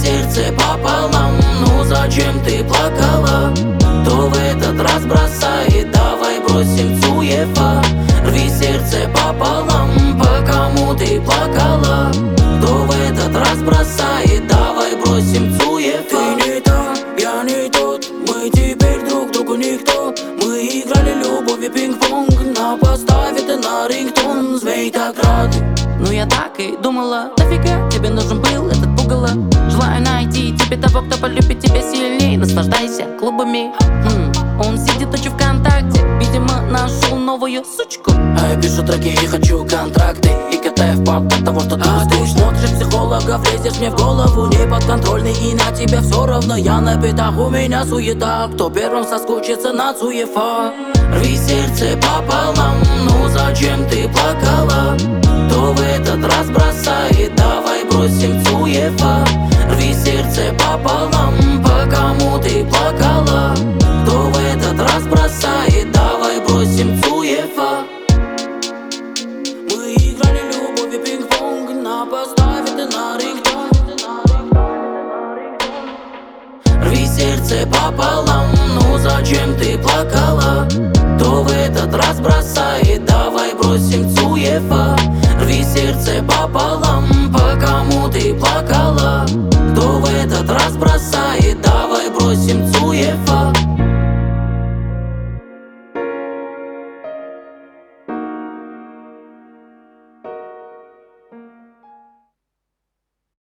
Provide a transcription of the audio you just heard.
сердце пополам. Ну зачем ты плакала? Кто в этот раз бросает? Давай бросим Цуева. Рви сердце пополам. По кому ты плакала? Кто в этот раз бросает? Давай бросим Цуева. Ты не та, я не тот, мы теперь друг другу никто. Мы играли любовь и пинг-понг, на поставе ты на рингтон. Змей так рады. Ну я так и думала, нафига тебе нужен был этот пугало? Желаю найти тебе того, кто полюбит тебя сильней. Наслаждайся клубами. Он сидит ночью ВКонтакте, видимо нашел новую сучку. А я пишу треки и хочу контракты, и катаю в пап от того, что ты смотришь психологов, лезешь мне в голову, не подконтрольный, и на тебя все равно. Я на битах, у меня суета, кто первым соскучится на Цуева. Рви сердце пополам. Ну зачем ты плакала? Кто в этот раз бросает? Давай бросим Цуева. Рви сердце пополам. По кому ты плакала? Кто в этот раз бросает? Давай бросим Цуева. Мы играли любовь и пинг-понг, на поставе ты на рингтон. Рви сердце пополам. Ну зачем ты плакала? Кто в этот раз бросает? Давай бросим Цуева. Рви сердце пополам. По кому ты плакала?